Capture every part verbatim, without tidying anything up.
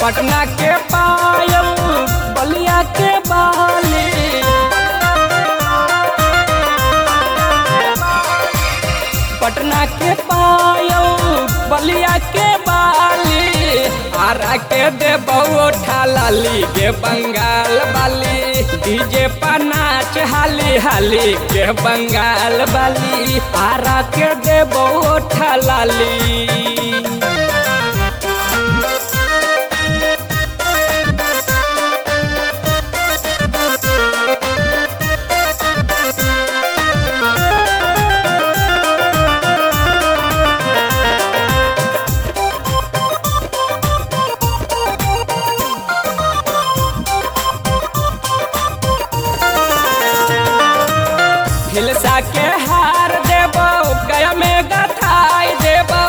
पटना के पायल बलिया के बाली, पटना के पायल बलिया के बाली, आरा के देबो ठालाली के बंगाल वाली, डीजे पर नाच हाली हाली के बंगाल वाली, आरा के देबो ठालाली। हिलसा के हार देबो गया में गथाई देबो,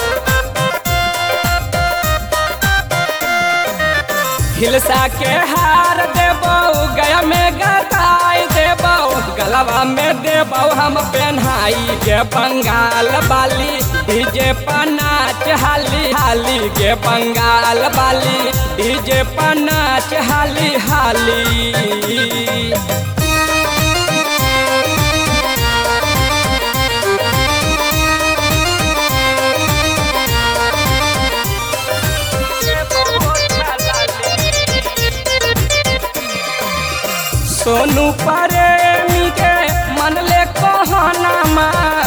हिलसा के हार देबो गया में गथाई देबो, गलवा में देबो हम पहनाई के बंगाल वाली, डीजे पर नाच हाली हाली के बंगाल वाली, डीजे पर नाच हाली हाली। सोनू प्रेमी के मन ले कहनामा,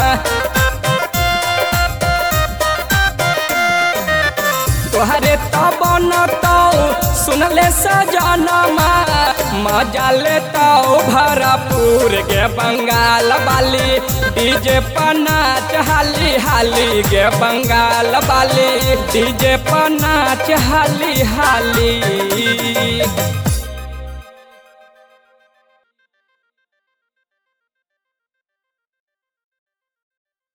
तोहरे तब न तो सुन ले सजनमा, मजा लेता भरपूर के बंगाल वाली, डीजे पर नाच हाली हाली के बंगाल वाली, डीजे पर नाच हाली हाली।